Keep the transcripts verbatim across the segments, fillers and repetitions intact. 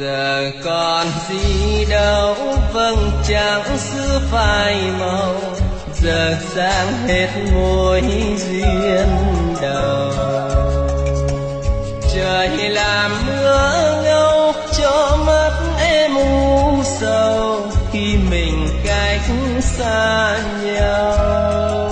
giờ còn gì đâu, vầng trăng xưa phai màu, giờ sáng hết mối duyên đầu. Trời làm mưa ngâu cho mắt em u sầu, khi mình cách xa nhau.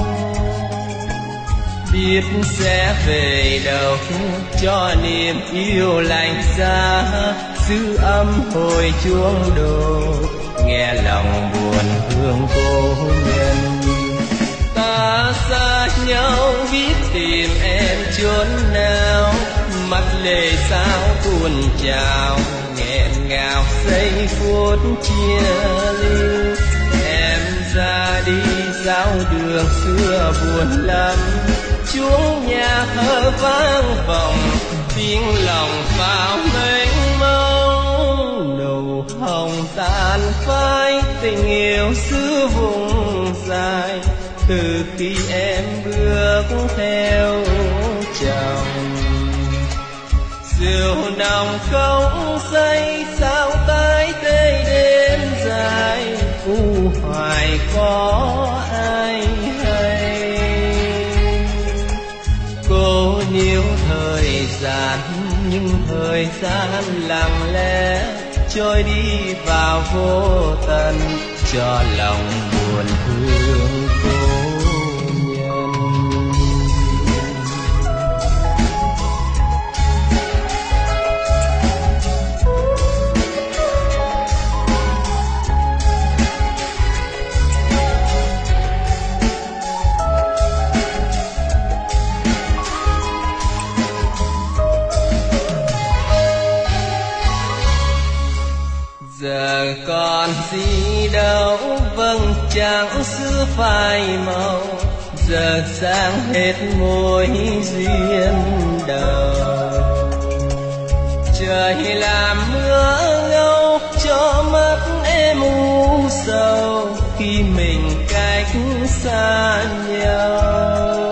Biết sẽ về đâu cho niềm yêu lạnh giá, giữ âm hồi chuông đồ, nghe lòng buồn thương cô nhân. Ta xa nhau biết tìm em chốn nào, mắt lệ sao tuôn trào, nghẹn ngào giây phút chia ly. Em ra đi sao đường xưa buồn lắm, chuông nhà thơ vang vọng, tiếng lòng vào mênh mông. Nụ hồng tàn phai, tình yêu xưa vùng dài, từ khi em bước theo chồng. Rượu nồng không say sao tái tê đêm dài, u hoài có ai hay. Cô níu thời gian nhưng thời gian lặng lẽ trôi đi vào vô tận, cho lòng buồn thương cô nhân. Giờ còn gì đâu, vầng trăng xưa phai màu, giờ sáng hết mối duyên đầu. Trời làm mưa ngâu cho mắt em u sầu, khi mình cách xa nhau.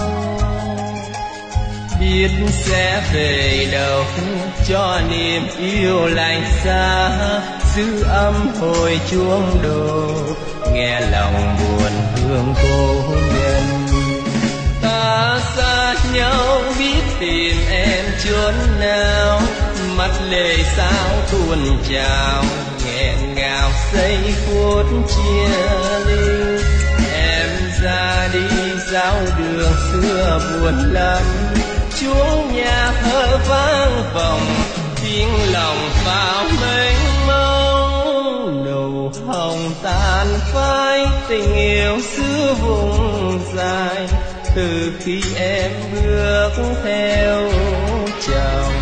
Biết sẽ về đâu cho niềm yêu lạnh giá, giữ âm hồi chuông đồ, nghe lòng buồn thương cô nhân. Ta xa nhau biết tìm em chốn nào, mắt lệ sao tuôn trào, nghẹn ngào giây phút chia ly. Em ra đi giao đường xưa buồn lắm, chuông nhà thơ vang vọng, tiếng lòng vào mênh mông. Nụ hồng tàn phai, tình yêu xưa vùng dài, từ khi em bước theo chồng.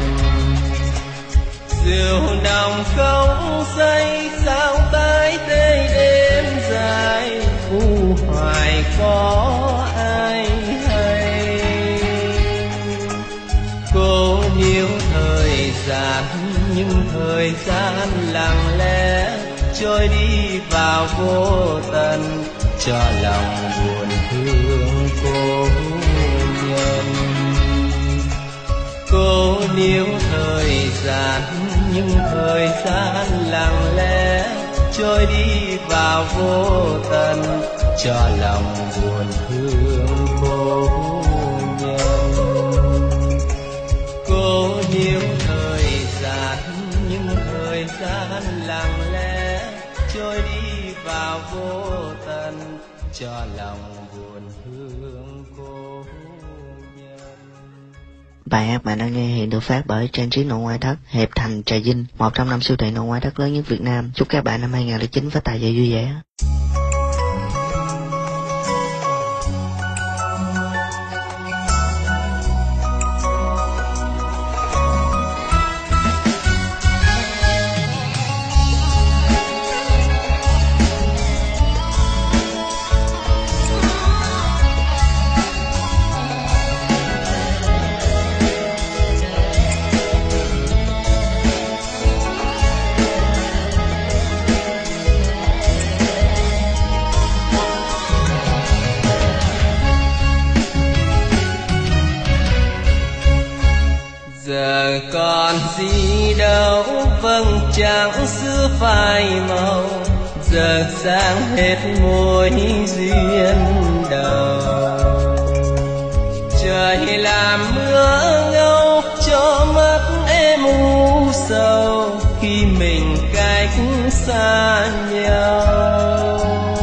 Rượu nồng không say sao tái tê đêm dài, u hoài có ai hay. Cô níu thời gian nhưng thời gian lặng lẽ trôi đi vào vô tận, cho lòng buồn thương cô nhân. Cô níu thời gian nhưng thời gian lặng lẽ trôi đi vào vô tận, cho lòng buồn thương cô nhân. Cô níu thời gian nhưng thời gian lặng lẽ trôi đi vào vô tận, cho lòng buồn thương cô nhân. Bài hát bạn đang nghe hiện được phát bởi trang trí nội ngoại thất Hiệp Thành Trà Vinh, một trong năm siêu thị nội ngoại thất lớn nhất Việt Nam. Chúc các bạn năm hai không không chín phát tài và vui vẻ. Giờ còn gì đâu vầng trăng xưa phai màu, giờ sáng hết mối duyên đầu. Trời làm mưa ngâu cho mắt em u sầu, khi mình cách xa nhau.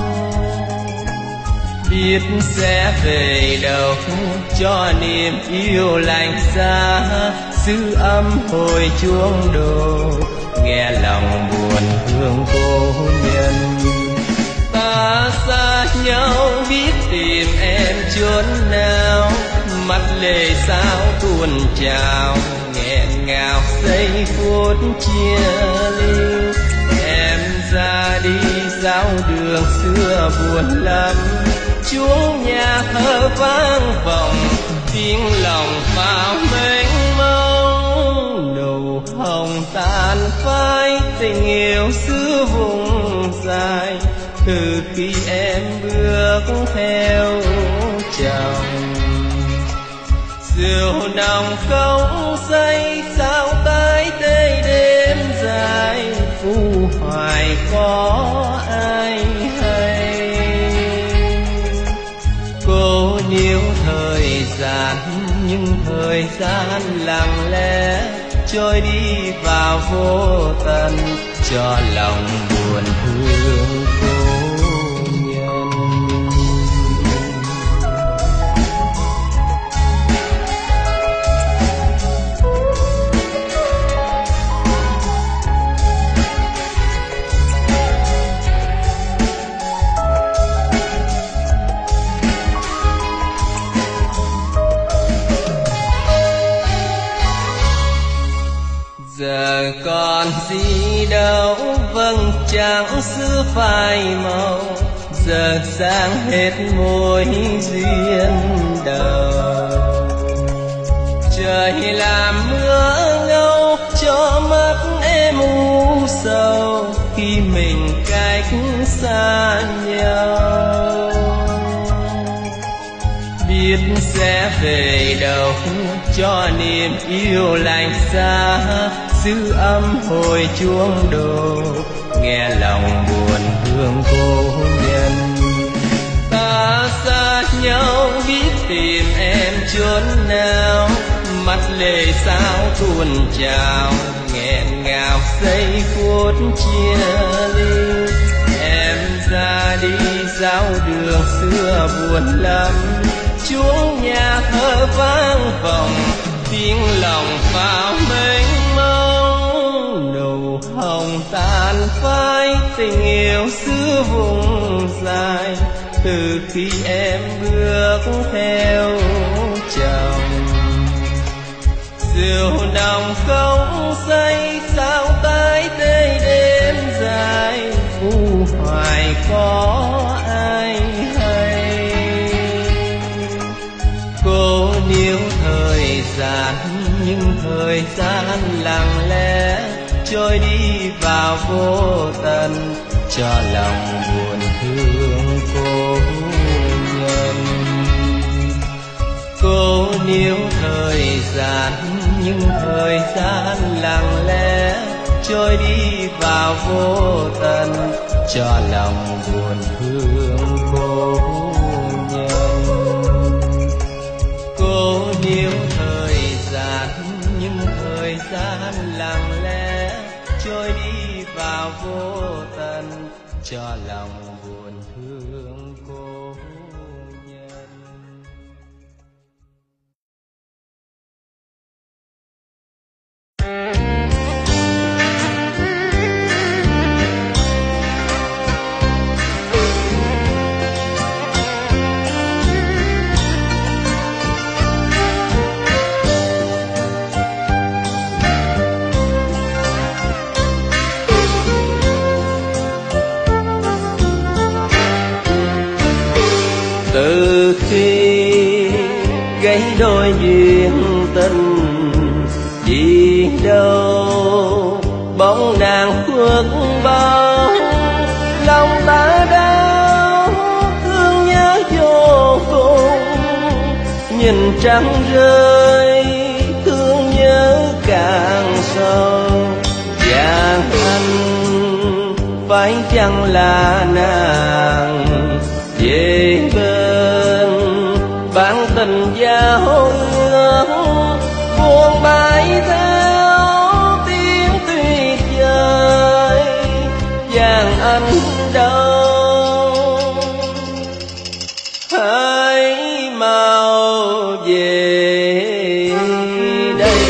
Biết sẽ về đâu cho niềm yêu lạnh giá, giữ âm hồi chuông đồ nghe lòng buồn thương cô nhân. Ta xa nhau biết tìm em chốn nào, mắt lệ sao tuôn trào nghẹn ngào giây phút chia ly. Em ra đi dạo đường xưa buồn lắm, chuông nhà thơ vang vọng tiếng lòng vào mênh mông. Nụ hồng tàn phai tình yêu xưa vùng dài, từ khi em bước theo chồng. Rượu nồng không say sao tái tê đêm dài, phù hoài có ai hay. Cô níu thời gian nhưng thời gian lặng lẽ trôi đi vào vô tận, cho lòng buồn thương cô nhân. Giờ còn gì đâu vầng trăng xưa phai màu, giờ sáng hết mối duyên đầu. Trời làm mưa ngâu cho mắt em u sầu, khi mình cách xa nhau. Biết sẽ về đâu cho niềm yêu lạnh giá, giữ âm hồi chuông đồ nghe lòng buồn thương cô nhân. Ta xa nhau biết tìm em chốn nào, mắt lệ sao tuôn trào nghẹn ngào giây phút chia ly. Em ra đi dạo đường xưa buồn lắm, chuông nhà thơ vang vọng tiếng lòng vào mênh mông. Nụ hồng tàn phai tình yêu xưa vùng dài, từ khi em bước theo chồng. Rượu nồng không say sao tái tê đêm dài, phù hoài có ai hay. Cô níu thời gian nhưng thời gian lặng lẽ trôi đi vào vô tận, cho lòng buồn thương cô nhân. Cô níu thời gian nhưng thời gian lặng lẽ trôi đi vào vô tận, cho lòng buồn thương cô nhân. Cô níu thời gian nhưng thời gian lặng lẽ trôi đi vào vô tận, cho lòng buồn thương cô nhân. Từ khi gây đôi duyên tình đi đâu, bóng nàng khuất bóng lòng ta đau thương nhớ vô cùng. Nhìn trăng rơi thương nhớ chẳng là nàng về bên bản tình giao ước buồn bãi theo tiếng tuyệt vời vàng anh đâu hãy mau về đây.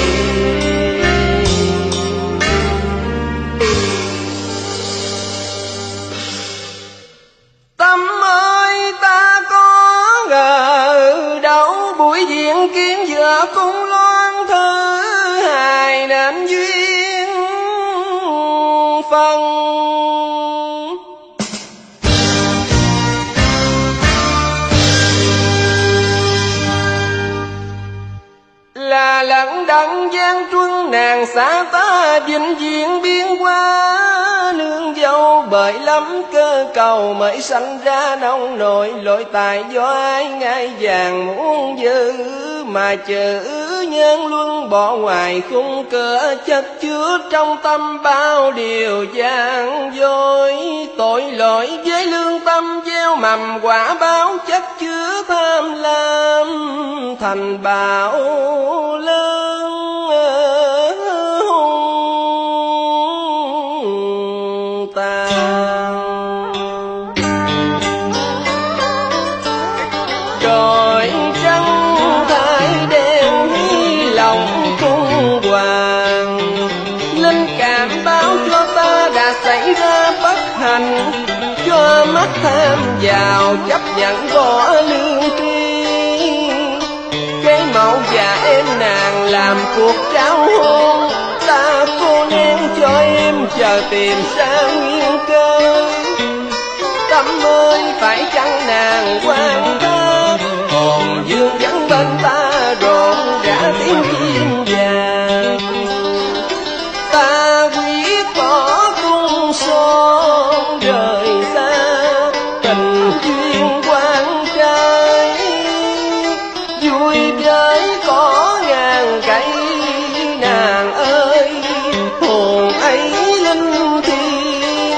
Tâm ơi ta có ngờ đâu buổi diễn kiến giữa cung loan thứ hai nên duyên phân là lẫn đận gian truân nàng xa ta vĩnh viễn biên qua nương dâu bởi lắm cơ cầu mới sanh ra nông nổi lỗi tài do ai ngai vàng muốn giữ mà chữ nhân luân bỏ ngoài khung cửa chất chứa trong tâm bao điều gian dối tội lỗi với lương tâm gieo mầm quả báo chất chứa tham lam thành bão lớn hung tàn rồi trắng thái đen lòng cung hoàng linh cảm báo cho ta đã xảy ra bất hạnh cho mắt tham vào chấp nhận bỏ lương tri cái mẫu và em nàng làm cuộc trao hôn ta cô nén cho em chờ tìm ra nguyên cơ. Tâm ơi phải chăng nàng quan thác hồn dương vẫn bên ta rộn rã tiếng chim vàng ta quyết bỏ cung son rời xa tình duyên quan trai vui với có ngàn cây nàng ơi hồn ấy linh thiêng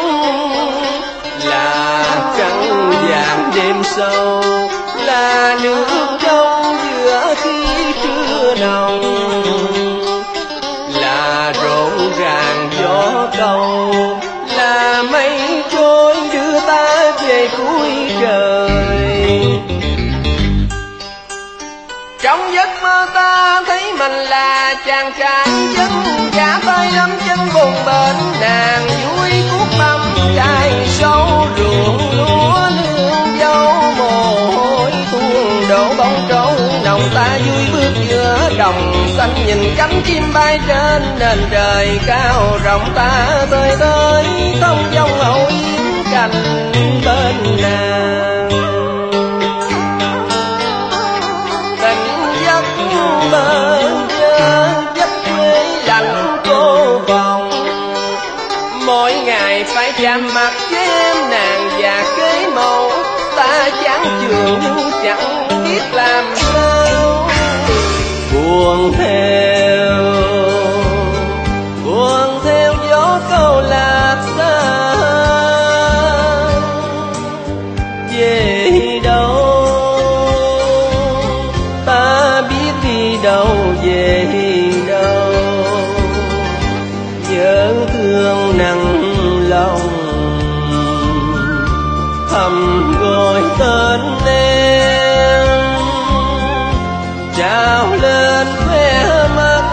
là trăng vàng đêm sâu là nước trong giữa khi trưa nồng là rộn ràng gió cầu là mây trôi đưa ta về cuối trời. Trong giấc mơ ta thấy mình là chàng trai dân giả tay lắm chân buồn bên nàng vui cuốc mâm trai sâu ruộng lúa nương dâu mồ hôi tuôn đổ bóng trâu nồng ta vui bước giữa đồng xanh nhìn cánh chim bay trên nền trời cao rộng ta tơi tới thông dong hậu yếm cành bên nàng mơ nhớ giấc quê lạnh cô vòng mỗi ngày phải chạm mặt với em nàng và kế mẫu ta chán chường nhưng chẳng biết làm sao buồn theo buồn theo gió câu lạc xa về đâu đâu về đâu nhớ thương nặng lòng thầm gọi tên em trao lên khoe mắt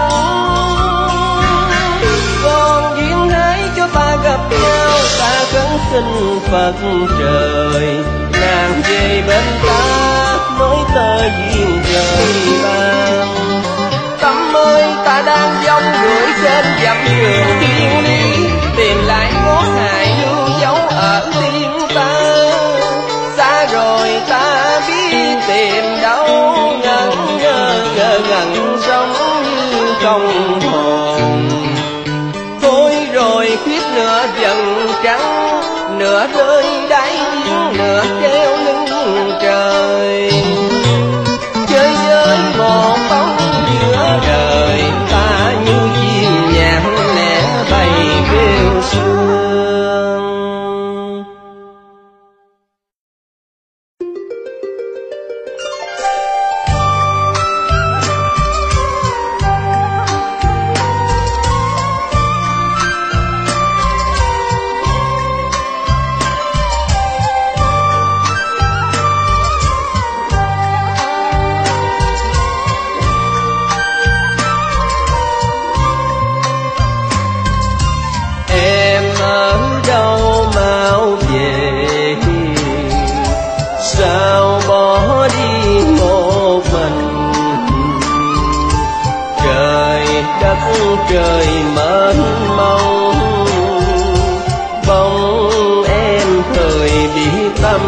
con duyên hãy cho ta gặp nhau ta khấn xin Phật trời nàng về bên ta nói tơ duyên trời ban. Tâm ơi ta đang dông gửi trên dặm đường thiên lý tìm lại ngót hài lưu dấu ở tim ta xa rồi ta biết tìm đâu ngẩn ngơ ngơ ngẩn sống như không hồn thôi rồi khuyết nửa dần trắng nửa rơi đáy giếng nửa treo lưng trời chơi với một bóng giữa đời ta như chim nhạn lẻ bay kêu sương. đất trời mênh mông, bóng em thời bị tâm,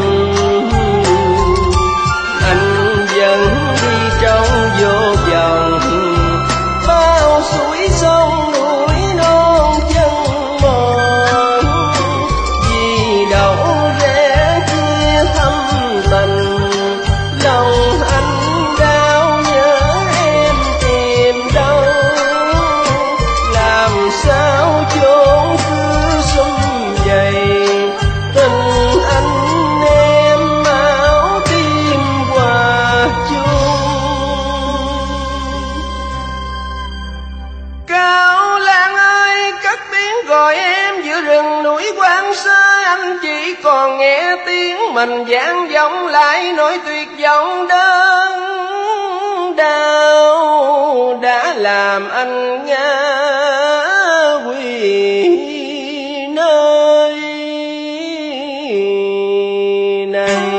anh vẫn đi trong vô vọng, bao suối sông núi non chân mòn, vì đâu rẽ chia thâm tình, lòng anh đau nhớ em tìm đâu, làm sao chốn xưa sum dày, tình anh em máu tim hòa chung. Cao Lan ơi cất tiếng gọi em giữa rừng núi quang sơ, anh chỉ còn nghe tiếng mình vang vọng lại nỗi tuyệt vọng đớn đau, đã làm anh ngã quỵ nơi này.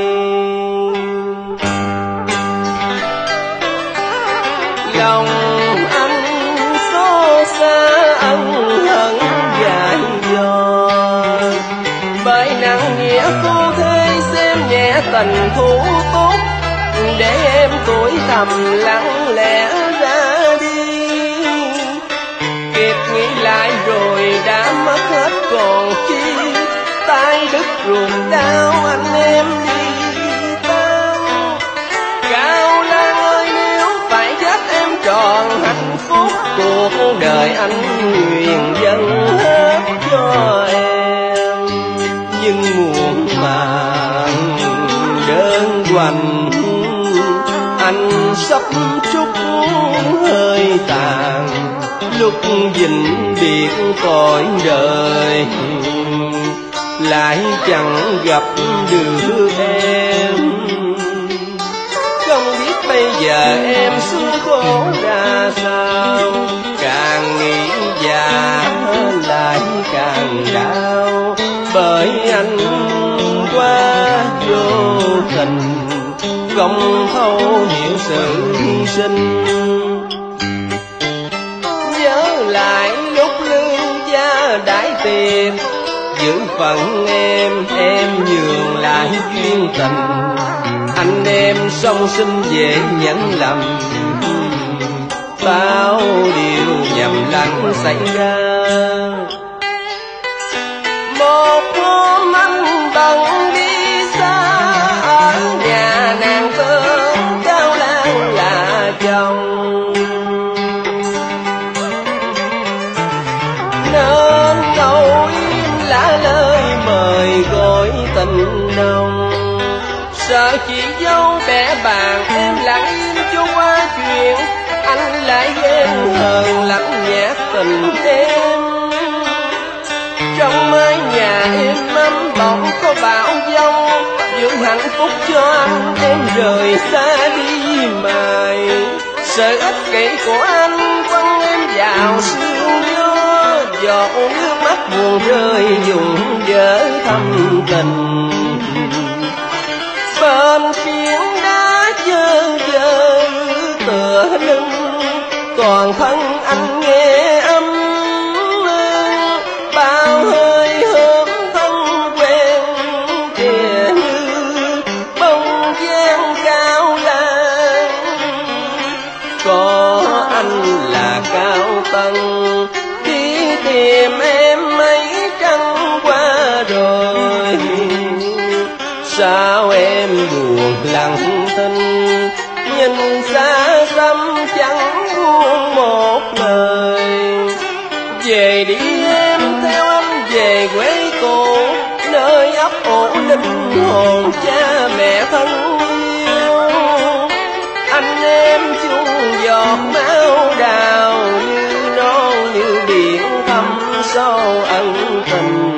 Lòng anh xót xa ân hận dài dò, bởi nặng nghĩa phu thế xem nhẹ tình thủ tốt, để em tuổi thầm lặng lẽ ra đi. Kịp nghĩ lại rồi đã mất hết còn chi, tay đứt ruồng đau anh em đi tao. Cao Lan ơi nếu phải dắt em trọn hạnh phúc, cuộc đời anh nguyện dâng hết cho em. Nhưng muộn màng đơn quạnh, anh sắp trút hơi tàn, lúc vĩnh biệt cõi đời lại chẳng gặp được em. Không biết bây giờ em xuống khổ ra sao, càng nghĩ già lại càng đau, bởi anh quá vô tình, không thấu hiểu sự hy sinh. Nhớ lại lúc lương gia đãi tiệc, giữ phận em em nhường lại duyên tình, anh em song sinh dễ nhẫn lầm, bao điều nhầm lẫn xảy ra. Một hôm anh bận đi xa, ở nhà nàng thơ Cao Lan là chồng, nên ngồi im lạ lời mời gọi tình nồng. Sợ chị dâu bẻ bàn em lặng im cho qua chuyện, anh lại ghen hờn lạnh nhạt tình em. Trong mái nhà em ấm bỗng có bão giông, giữ hạnh phúc cho anh em rời xa đi mài. Sự ích kỷ của anh quăng em vào sương gió, giọt nước mắt buồn rơi dùng vỡ thâm tình. Bên phiến đá dơ dơ tựa lưng, toàn thân anh nghe âm bao hơi hướng thân quen kìa, như bông dáng Cao Lan. Có anh là Cao Tân đi tìm em mấy trăng qua rồi, sao em buồn lặng thinh, nhìn xa xăm chẳng buông một lời. Về đi em theo anh về quê cũ, nơi ấp ủ linh hồn cha mẹ thân yêu. Anh em chung giọt máu đào, như non như biển thăm sâu ân tình.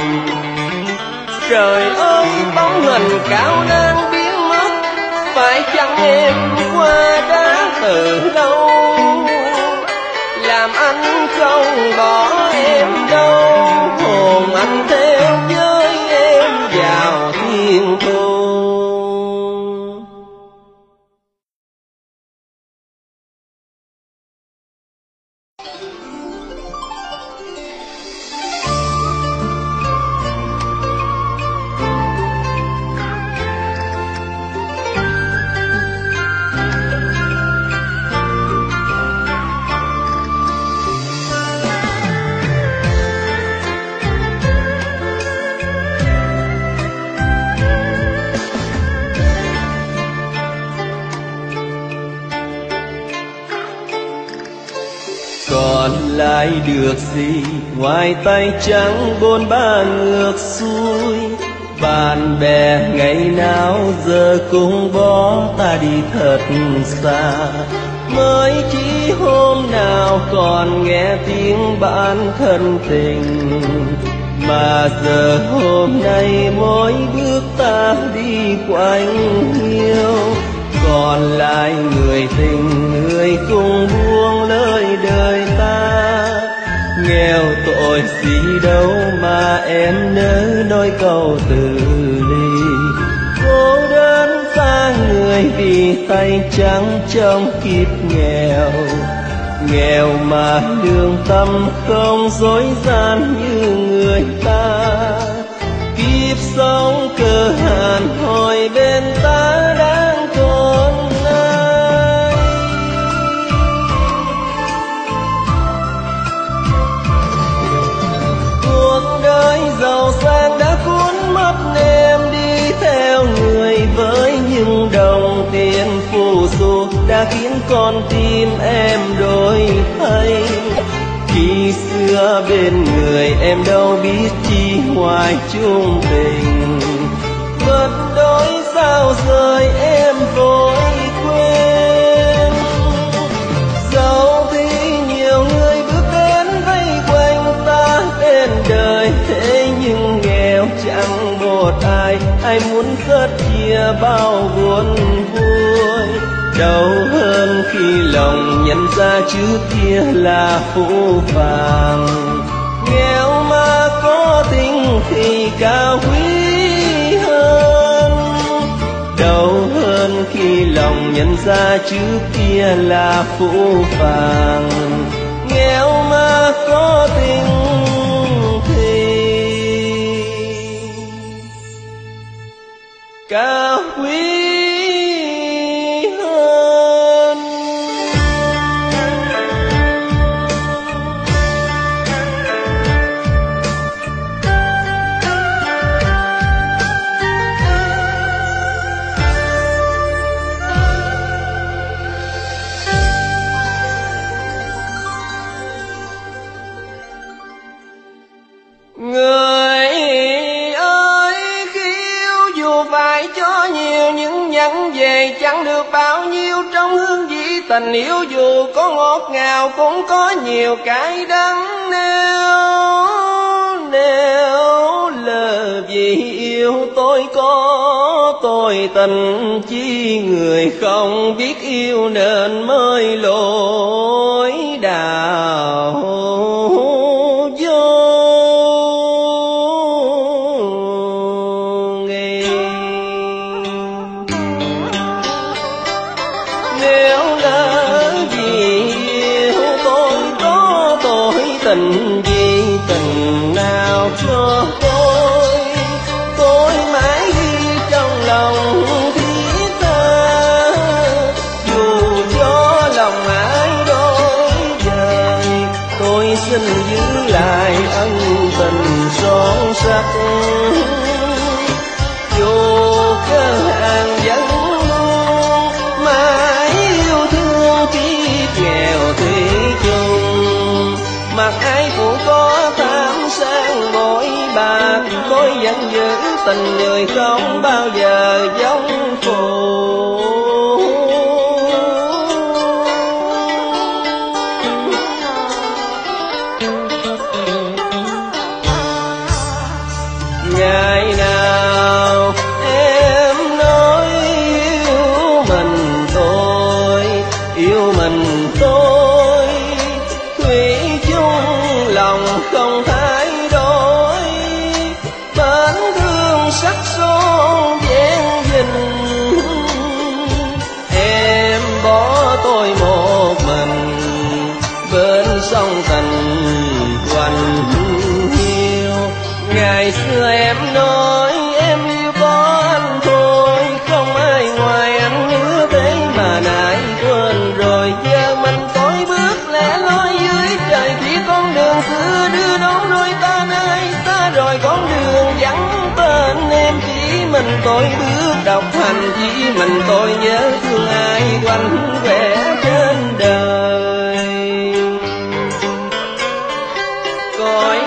Trời ơi bóng hình Cao Lan biến mất, phải chăng em qua đã từ lâu, làm anh không bỏ em đâu, hồn anh theo với em vào thiên thu. còn lại được gì ngoài tay trắng bôn ba ngược xuôi. Bạn bè ngày nào giờ cũng bỏ ta đi thật xa, mới chỉ hôm nào còn nghe tiếng bạn thân tình. Mà giờ hôm nay mỗi bước ta đi quanh hiu, còn lại người tình người cùng buông lời đời ta. Nghèo tội gì đâu mà em nỡ nói câu từ ly, cô đơn xa người vì tay trắng trong kiếp nghèo. Nghèo mà lương tâm không dối gian như người ta, kiếp sống cơ hàn hồi bên ta đang còn ai. Cuộc đời giàu sang đã cuốn mất em đi theo người với những đồng tiền phù du đã khiến con tim em đổi thay. Khi xưa bên người em đâu biết chi ngoài chung tình, mất đôi sao rời em vội quên. Dẫu thì nhiều người bước đến vây quanh ta bên đời, thế nhưng nghèo chẳng một ai, ai muốn cất chia bao buồn vui. Đâu hơn khi lòng nhận ra trước kia là phũ phàng, nghèo mà có tình thì cao quý hơn. Đâu hơn khi lòng nhận ra trước kia là phũ phàng, nghèo mà có tình thì cao quý. Người ơi, khi yêu dù phải cho nhiều nhưng nhận về chẳng được bao nhiêu. Trong hương vị tình yêu dù có ngọt ngào cũng có nhiều cái đắng. Nếu nếu lỡ vì yêu tôi có tôi tình, chi người không biết yêu nên mới lối đào tình gì tình nào cho tôi. Tôi mãi ghi trong lòng thiết tha, dù cho lòng ai đổi dời. Tôi xin giữ lại ân tình son sắc, dù cơ hàng vẫn luôn mãi yêu thương kiếp nghèo thủy chung. Mặc ai cũng có tham sang mỗi bạc, tôi vẫn giữ tình người không bao giờ giống phụ. Ngày nào em nói yêu mình tôi, yêu mình tôi, thủy chung lòng không thay đổi. Bên thương sắc son vẹn dình, em bỏ tôi một mình bên sông tình quanh hiu. Ngày xưa em nói em yêu có anh thôi, không ai ngoài anh nữa, thế mà nãy quên rồi. Giờ mình tôi bước lẻ loi dưới trời, chỉ con đường xưa đưa đón đôi ta nơi xa rồi. Con đường vắng tên em, chỉ mình tôi bước độc hành, chỉ mình tôi nhớ thương ai quanh quẻ trên đời.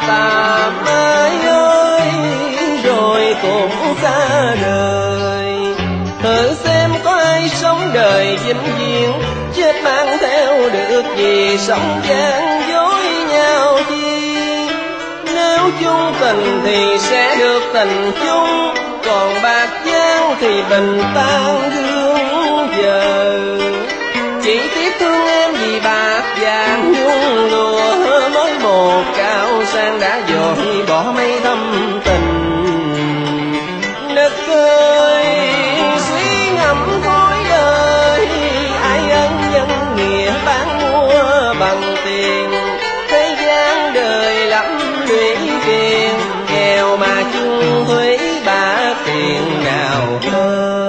ta mãi ơi, rồi cũng xa đời. Thử xem có ai sống đời vĩnh viễn, chết mang theo được gì, sống gian dối nhau chi. Nếu chung tình thì sẽ được tình chung, còn bạc giang thì bình tan gương giờ. Chỉ tiếc thương em vì bạc vàng nhung lụa, mới một cao sang đã dội bỏ mấy thâm tình. Đất ơi suy ngẫm khối đời, ai ân nhân nghĩa bán mua bằng tiền. Thế gian đời lắm lũy phiền, nghèo mà chung thủy bạc tiền nào hơn.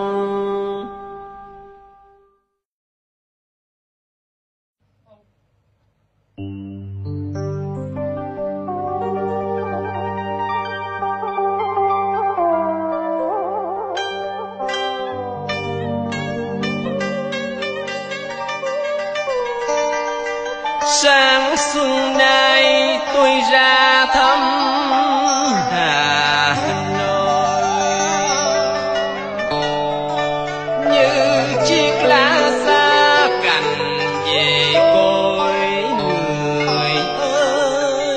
Sáng xuân nay tôi ra thăm Hà Nội, như chiếc lá xa cành về cội người ơi.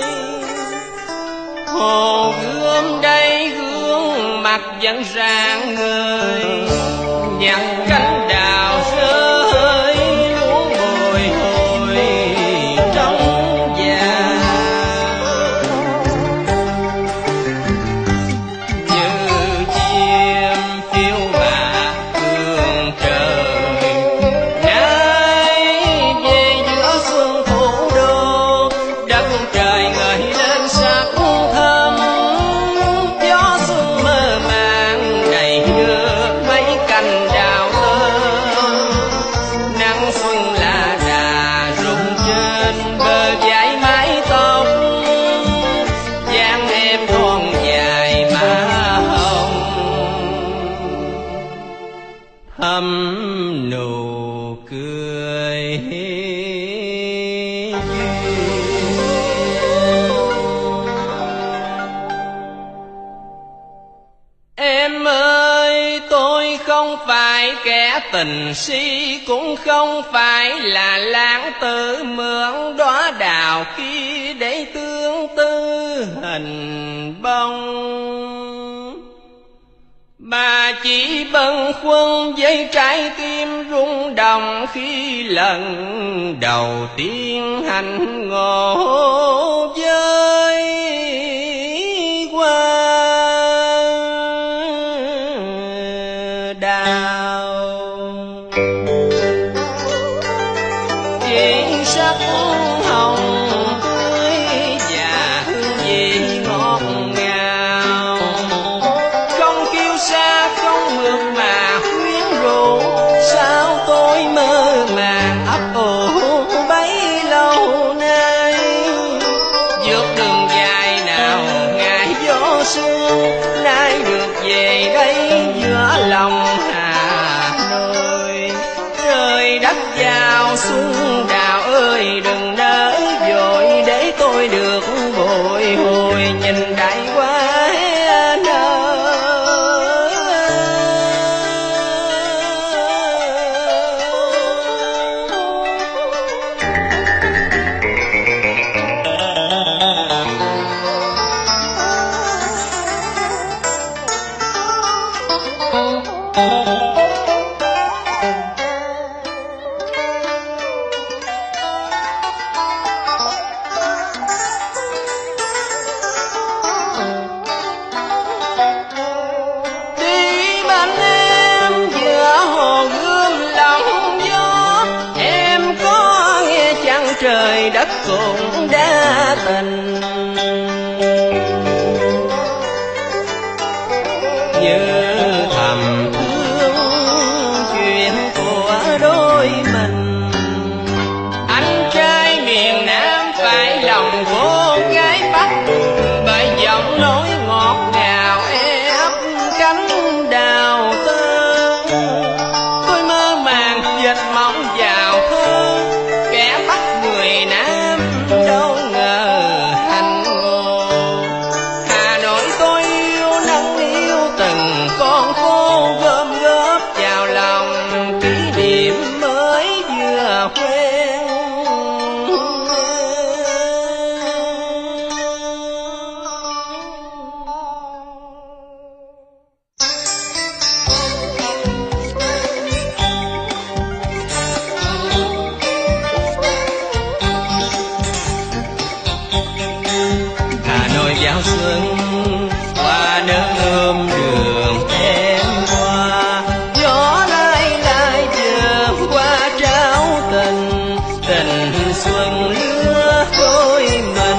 Hồ Gươm đây gương mặt vẫn rạng ngời, nhặt cánh đào rơi luống bồi hồi trong già. Như chim phiêu bạc hương trời, nay về giữa xuân thủ đô. Đất trời ngời lên sắc thắm, gió xuân mơ màng đầy đưa mấy cành đào thơm. Nắng xuân là đà rụng trên bờ vai mái tóc, dáng em thon dài má hồng, thắm nụ cười duyên. Em ơi tôi không phải kẻ tình si, cũng không phải là lãng tử mượn đóa đào kia để tương tư hình bông. Bà chỉ bâng khuâng với trái tim rung động khi lần đầu tiên hành ngộ với hoa đào. Chỉ sắc hồng tươi và hương vị ngọt ngào, không kiêu sa không mượt mà quyến rũ. Sao tôi mơ màng ấp ủ bấy lâu nay, vượt đường dài nào ngày gió sương, nay được về đây giữa lòng Hà Nội. Trời đất vào xuân đào ơi đừng nỡ vội, để tôi được bồi hồi nhìn đại qua nở. Đi bên em giữa hồ Gươm lòng gió, em có nghe chăng trời đất cũng đã tình. Như thầm thương chuyện của đôi mình, anh trai miền Nam phải lòng cô gái Bắc, bởi giọng nói ngọt ngào ép cánh đào tơ. Tôi mơ màng dệt mộng vào thơ, kẻ Bắc người Nam đâu ngờ hành xuân qua nơm đường em qua, gió lai lai chờ qua trao tình, tình xuân lứa đôi mình.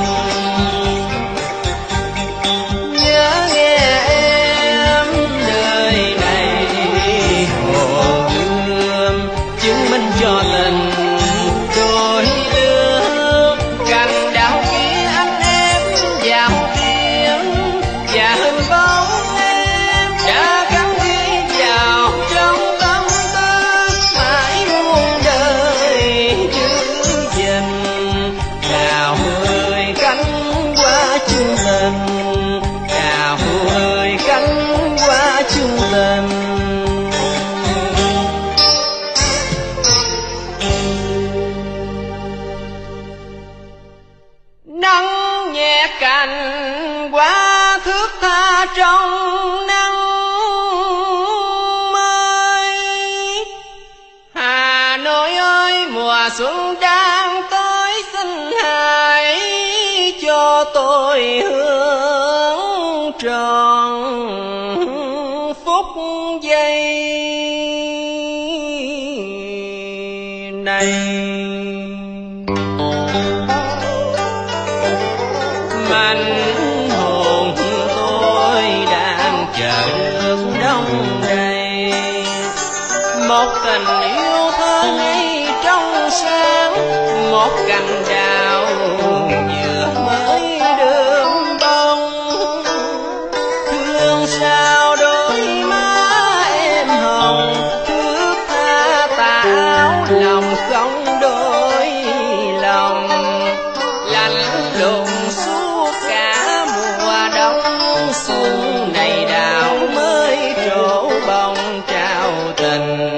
Nhớ nghe em đời này hồ gươm chứng minh cho tình đôi lứa, cành đào kia anh em vào tiếng và hình bóng em đã gắn ghi vào trong tâm ta mãi muôn đời giữ gìn. Đào ơi cánh qua chung tình, đào ơi cánh qua chung tình. Nắng nhẹ cành qua thước tha trong nắng mới. Hà Nội ơi mùa xuân đang tới, xin hãy cho tôi hưởng tròn phút giây này. Mảnh hồn tôi đang chờ được đông đầy, một tình yêu thơ ngây trong sáng, một cành đào vừa mới đơm bông. Thương sao đôi má em hồng, thước tha tà áo lòng không đôi lòng. Lạnh lùng suốt cả mùa đông, xuân này đào mới trổ bông trao tình.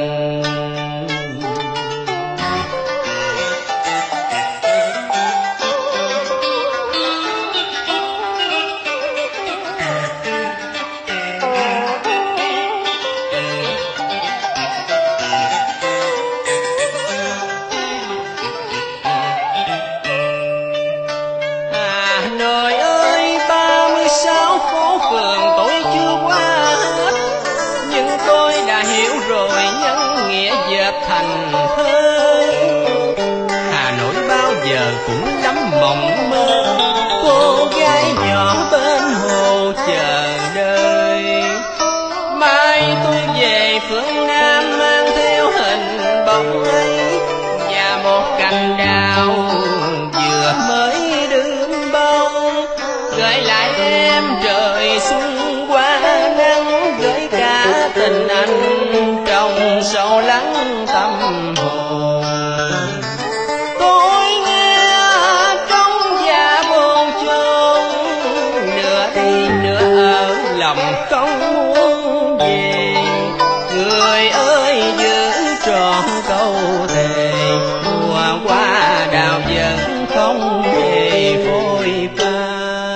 Hà Nội ơi ba mươi sáu phố phường tôi chưa qua hết, nhưng tôi đã hiểu rồi nhân nghĩa dệt thành thơ. Hà Nội bao giờ cũng lắm mộng mơ, cô gái nhỏ bên hồ chờ đợi. Mai tôi về phương Nam mang theo hình bóng ấy, và một cành đào vừa mới đơm bông. Gửi lại em trời xuân qua nắng, gửi cả tình anh trong sâu lắng tâm hồn. Tôi nghe trong dạ bồn chồn, nửa đi nửa ở lòng không muốn về. Người ơi giữ trọn câu thề, mùa qua đào vẫn không hề phôi pha.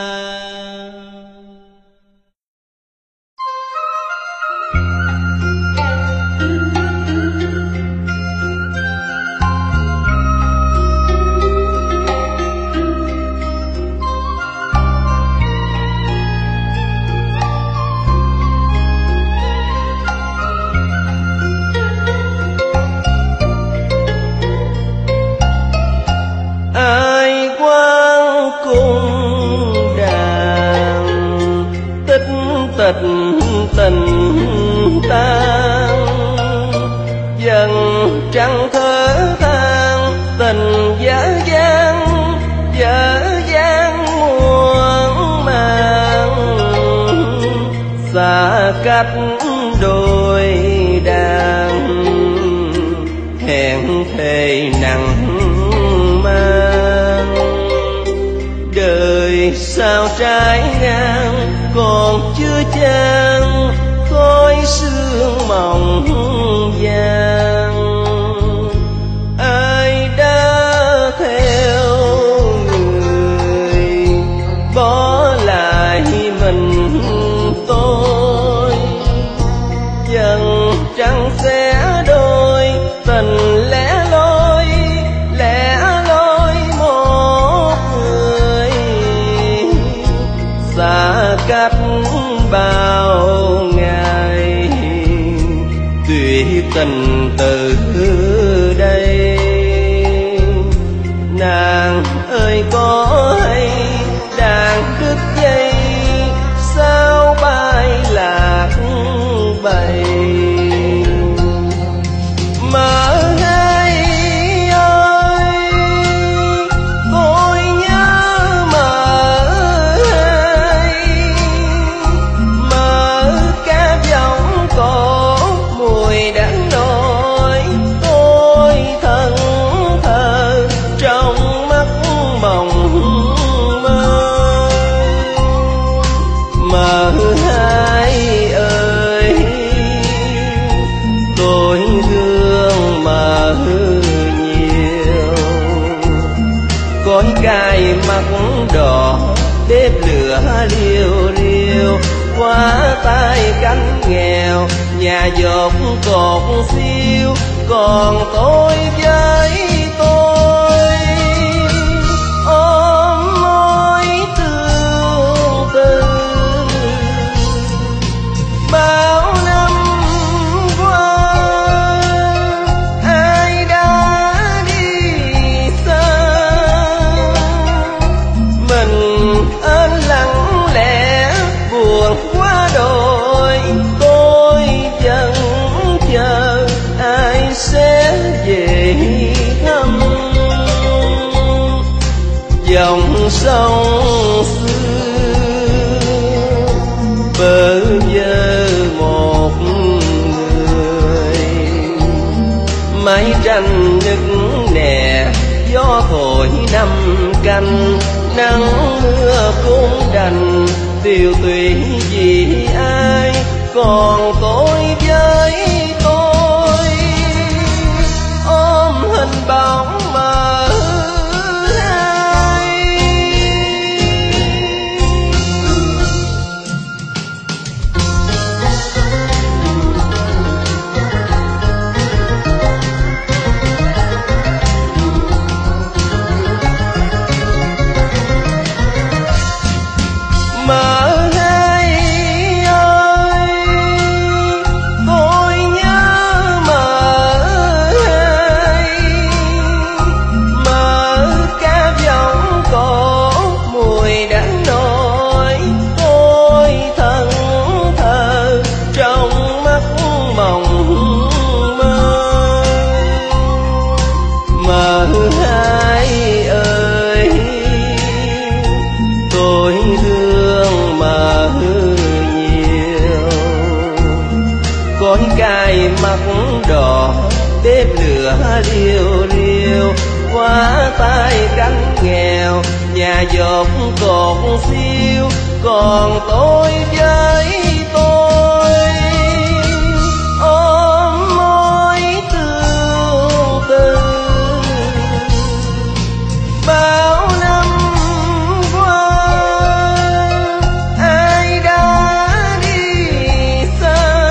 Ai quan cung đàn tích tịch tình tan, dần trăng thở than tình dở dang, dở dang muôn màng. Xa cách đôi đàn hẹn thề nặng mang, đời sao trái ngang còn chưa chan, khói sương mỏng vàng. Ai đã theo người bỏ lại mình tôi, dần trăng sẽ đôi tình lẻ loi, lẻ loi một người. Xa cách bao ngày, tuyệt tình từ đây. Nàng ơi có hay đàn đứt dây, sao bay lạc bầy. Mơ hay ơi tôi nhớ mơ hay, mơ ca giọng cổ mùi đắng nổi. Tôi thân thờ trong mắt mộng mơ. Mơ hay ơi tôi thương mơ nhiều, cõi cay mắt đỏ bếp lửa liêu liêu. Qua tay cánh nghèo nhà dột cột xiêu, còn tôi với tôi ôm mối tương tư. Bao năm qua ai đã đi xa, mình ơn lặng lẽ buồn quá đôi. Tôi vẫn chờ ai sẽ về thăm. Dòng sông xưa bơ vơ một người, mái tranh nức nẻ gió thổi năm canh. Nắng mưa cũng đành tiêu tùy vì ai, còn tôi với tôi ôm hình bóng mơ hay. Mơ hay ơi tôi nhớ mơ hay, mơ ca giọng cổ mùi đắng nổi. Tôi thân thờ trong mắt mộng mơ. Mơ hay ơi tôi thương mơ nhiều, cõi cay mắt đỏ bếp lửa liêu liêu. Qua tay cánh nghèo nhà dột cột xiêu, còn tôi với tôi ôm mối tương tư. Bao năm qua ai đã đi xa,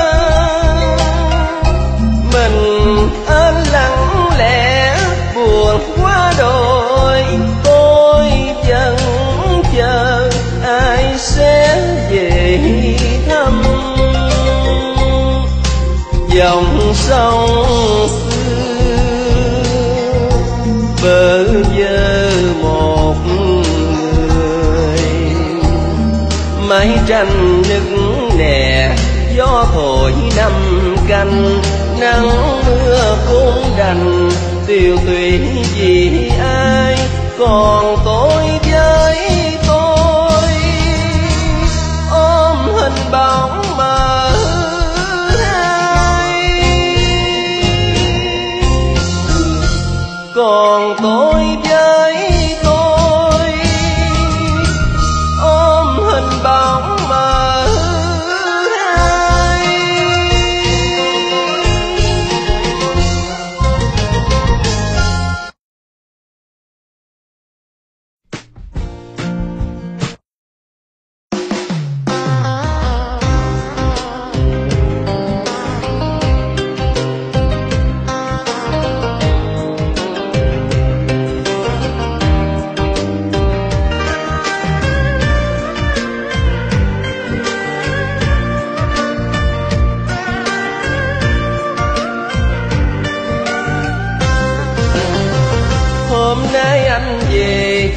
mình ơn lặng lẽ buồn quá đôi. Tôi vẫn chờ ai sẽ về thăm. Dòng sông xưa bơ vơ một người, mái tranh nức nẻ gió thổi năm canh. Nắng mưa cũng đành tiêu tùy vì ai, còn tôi với tôi ôm hình bóng mơ hay. Còn tôi với tôi ôm hình bóng mơ hay.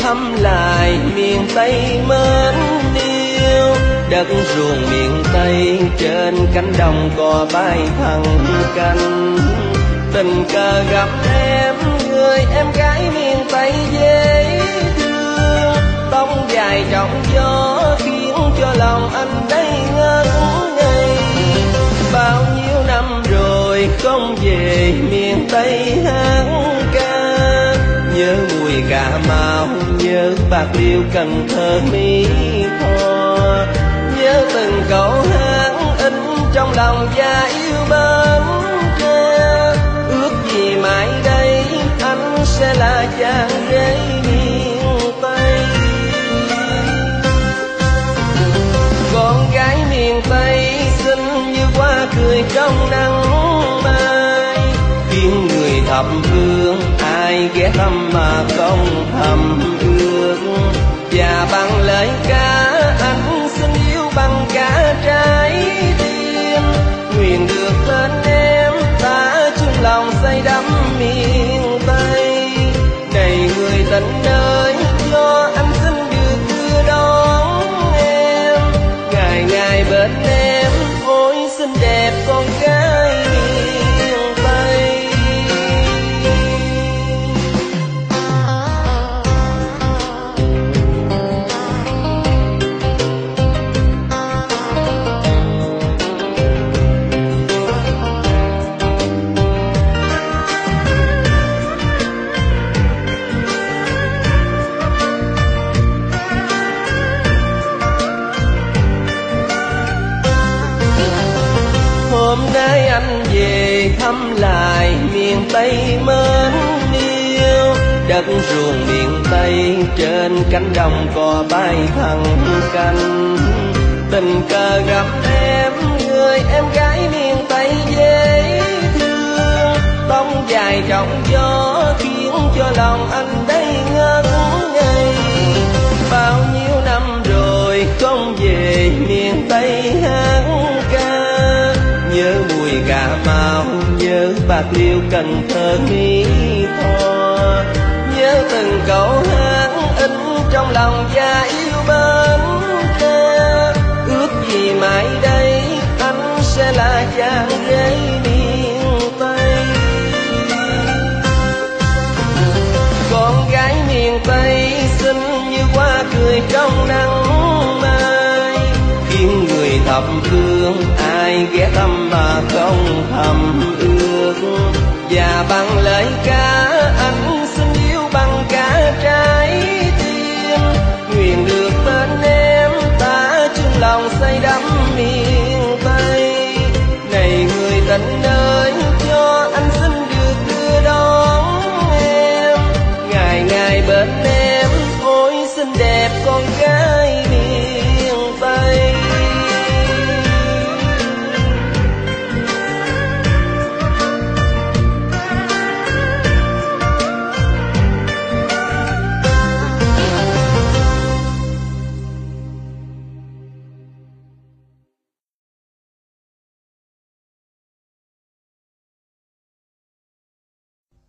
thăm lại miền Tây mến yêu. Đất ruộng miền Tây trên cánh đồng cỏ bay thẳng cánh. Tình cờ gặp em, người em gái miền Tây dễ thương. Tóc dài trong gió khiến cho lòng anh đây ngất ngây. Bao nhiêu năm rồi không về miền Tây hát ca. Nhớ mùi Cà Mau, nhớ Bạc Liêu, Cần Thơ, Mỹ Tho. Nhớ từng câu hát in trong lòng và yêu bến tre. Ước gì mãi đây anh sẽ là chàng rể miền Tây. Con gái miền Tây xinh như hoa cười trong nắng mai. Khiến người thập phương ai ghé thăm mà không thầm ước. Và bằng lời ca anh xin yêu bằng cả trái tim. Nguyện được bên em ta chung lòng say đắm miền Tây. Này người tình ơi, cho anh xin được đưa đón em. Ngày ngày bên em, ôi xinh đẹp con gái miền Tây. Hôm nay anh về thăm lại miền Tây mến yêu. Đất ruộng miền Tây trên cánh đồng cỏ bay thẳng cánh. Tình cờ gặp em, người em gái miền Tây dễ thương. Tóc dài trong gió khiến cho lòng anh đây ngất ngây. Bao nhiêu năm rồi không về miền Tây hát ca. Nhớ mùi Cà Mau, nhớ Bạc Liêu, Cần Thơ, Mỹ Tho. Nhớ từng câu hát in trong lòng và yêu bến tre. Ước gì mãi đây anh sẽ là chàng rể miền Tây. Con gái miền Tây xinh như hoa cười trong nắng mai. Khiến người thập phương ai ghé thăm mà không thầm ước. Và bằng lời ca anh xin yêu bằng cả trái tim. Nguyện được bên em ta chung lòng say đắm miền Tây. Này người tình ơi, cho anh xin được đưa đón em. Ngày ngày bên em, ôi xinh đẹp con gái